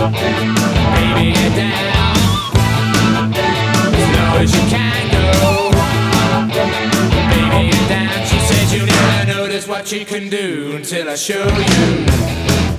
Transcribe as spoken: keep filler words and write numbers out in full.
Baby, get down as low as you can go. Baby, get down. She said you never notice what she can do until I show you.